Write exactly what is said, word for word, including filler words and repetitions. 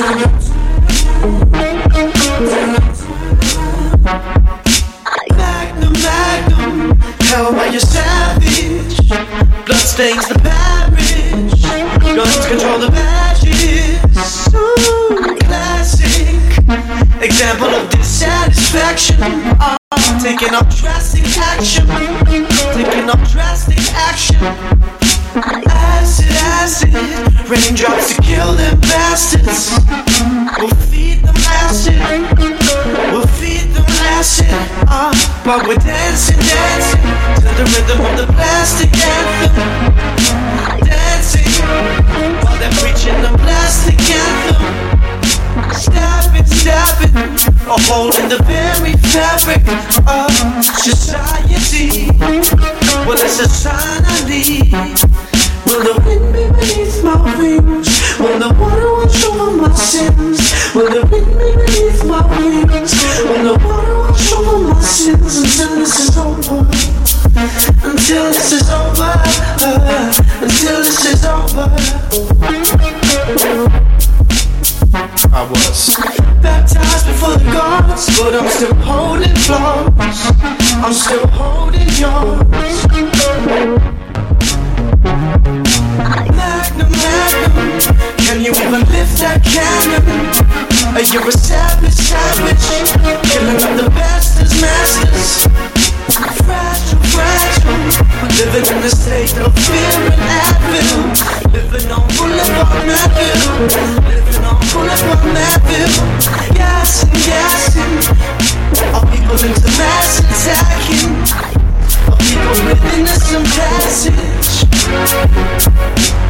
Magnum, magnum, held by your savage. Blood stains the parish. Guns control the badges. Ooh, classic example of dissatisfaction. Uh, taking up drastic action. Taking up drastic action. Acid, acid, raindrops to kill them bastards. We'll feed them acid. We'll feed them acid. Uh, but we're dancing, dancing to the rhythm of the plastic anthem. Dancing while they're preaching the plastic anthem. Stabbing, stabbing, a hole in the very fabric of society. Well, it's a sign I need. Will the wind be beneath my wings? Will the water wash over my sins? Will the wind be beneath my wings? Will the water wash over my sins? Until this is over. Until this is over. Uh, until this is over. I was baptized before the gods, but I'm still holding flaws. I'm still holding yours. Magnum, magnum, can you even lift that cannon? Are you a savage, savage, killing up the best as masters? Fragile, fragile, living in a state of fear and Advil. Living on Boulevard Madville. Living on Boulevard Madville. Gassing, gassing. Our people into mass attacking. Our people with innocent passage.